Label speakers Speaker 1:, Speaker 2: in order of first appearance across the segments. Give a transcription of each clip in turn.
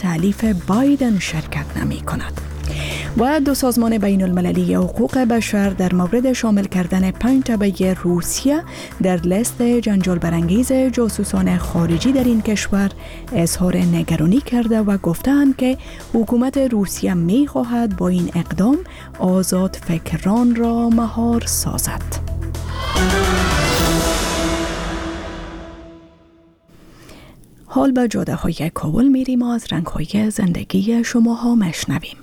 Speaker 1: تألیف بایدن شرکت نمی کند. و دو سازمان بین المللی حقوق بشر در مورد شامل کردن 5 تبع روسیه در لیست جنجال برانگیز جاسوسان خارجی در این کشور اظهار نگرانی کرده و گفتند که حکومت روسیه می خواهد با این اقدام آزاد فکران را مهار سازد. حال به جاده های کابل میریم و از رنگ های زندگی شما ها مشنویم.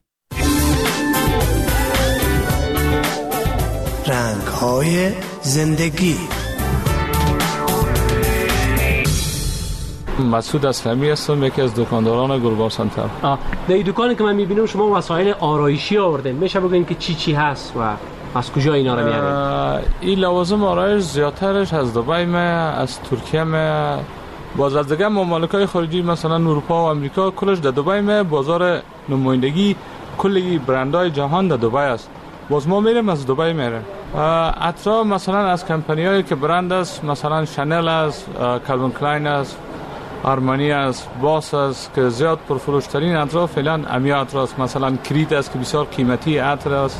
Speaker 2: رنگ‌های زندگی.
Speaker 3: مسعود اسلمی هستم، یکی از دکانداران گلبار سنتر.
Speaker 4: در این دکانی که من میبینم شما وسایل آرایشی آوردین، میشه بگین که چی هست و از کجا اینا رو میارین؟
Speaker 3: این لوازم آرایش زیادترش از دبی میه، از ترکیه میه، باز از دیگه مملکت‌های خارجی مثلا اروپا و امریکا کلش در دبی میه. بازار نمایندگی کلی برندهای جهان در دبی است. باز ما میریم از دبی میریم. اطراف مثلا از کمپانیایی که برند است، مثلا شنل است، کلوین کلاین است، آرمانی است، باس است که زیاد پرفروش ترین اطراف فعلا امیا اطراف. مثلا کرید است که بسیار قیمتی عطر است،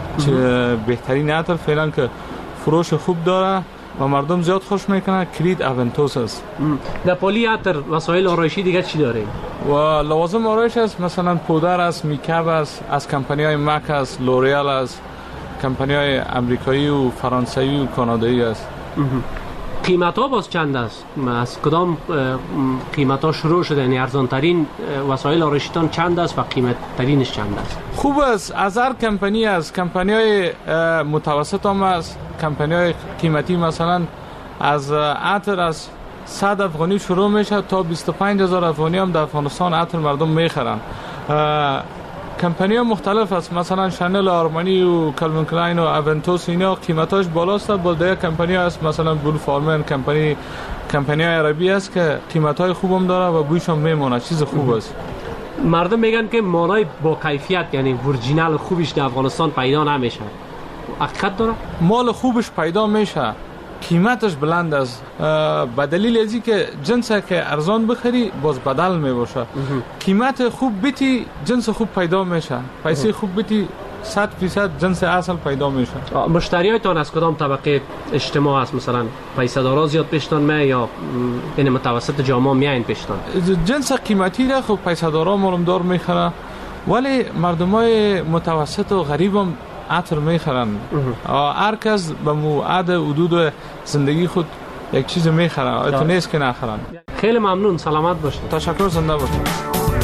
Speaker 3: بهترین عطر فعلا که فروش خوب داره و مردم زیاد خوش میکنه. کرید اونتوس است.
Speaker 4: در پالی عطر وسایل آرایشی دیگه چی داره؟
Speaker 3: و لوازم آرایش است، مثلا پودر است، میکاپ است، از کمپانی‌های ماک است، لوریال است، کمپانی‌های امریکایی و فرانسوی و کانادایی است.
Speaker 4: قیمت ها باز چند است؟ از کدام قیمت ها شروع شده؟ یعنی ارزان ترین وسایل آرایشیتان چند است و قیمت ترینش چند است؟
Speaker 3: خوب است، از هر کمپانی است. کمپانی‌های متوسط هم است، کمپانی‌های قیمتی مثلا از عطر از 100 افغانی شروع میشه تا 25,000 افغانی هم در افغانستان عطر مردم میخرن. کمپانی ها مختلف است، مثلا شنل، آرمانی و کلوین کلاین و اونتوس اینا قیمتاش بالاست. با دیگه کمپانی ها است مثلا بول فارمن، کمپانی های عربی است که قیمت های خوبم داره و بویش هم میمونه، چیز خوب است.
Speaker 4: مردم میگن که مالای با کیفیت یعنی اورجینال خوبش در افغانستان پیدا نمیشه. حقیقت داره؟
Speaker 3: مال خوبش پیدا میشه، قیمتش بلند است، به دلیل ازی که جنس که ارزان بخری باز بدل میباشه. قیمت خوب بیتی جنس خوب پیدا میشه، پیسه خوب بیتی 100% جنس اصل پیدا میشه.
Speaker 4: مشتریایتان از کدام طبقه اجتماع است؟ مثلا پیسه دارا زیاد پیشتان می یا این متوسط جامعه میاین پیشتان؟
Speaker 3: جنس قیمتی را خب پیسه دارا مالمدار میخره، ولی مردمای متوسط و غریب هم عطر میخرن. هر کس به موعد حدود زندگی خود یک چیز میخرن، تو نیست که نخرن.
Speaker 4: خیلی ممنون، سلامت باشید.
Speaker 3: تشکر، زنده باشید.